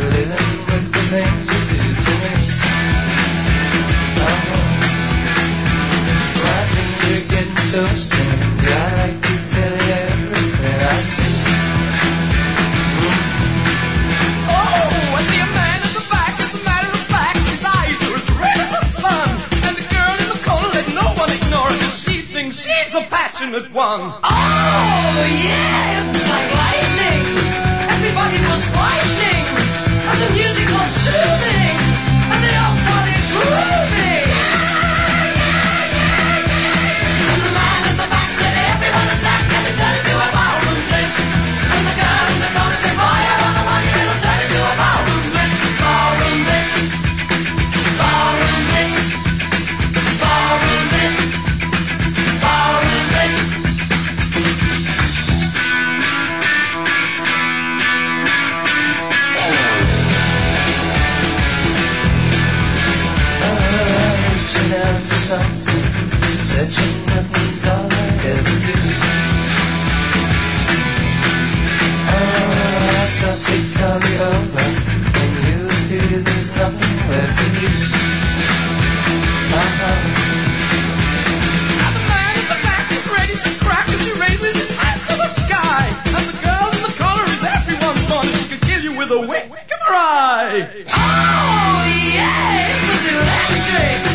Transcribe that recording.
living with the things you do to me. My dreams are getting so strange. I like to tell you everything I see. Oh, I see a man in the back. As a matter of fact, his eyes are as red as the sun. And the girl in the corner, let no one ignore her, 'cause she thinks she's the passionate one. Oh, yeah, it was like lightning. Everybody was frightening, and the music was soothing, and they all started grooving. And the man at the back said, everyone attack, and they turned into a ballroom blitz. And the girl in the corner said, fire on the one, it'll turn into a ballroom blitz. Ballroom blitz, ballroom blitz, ballroom blitz, ballroom blitz. Reaching out for something, touching nothing's all I ever do. I softly call you over, when you appear there's nothing left for you. And the man in the back is ready to crack as he raises his hands to the sky. And the girl in the corner is everyone's fun, and she can kill you with a wink of her eye. Oh, yeah, it was electric.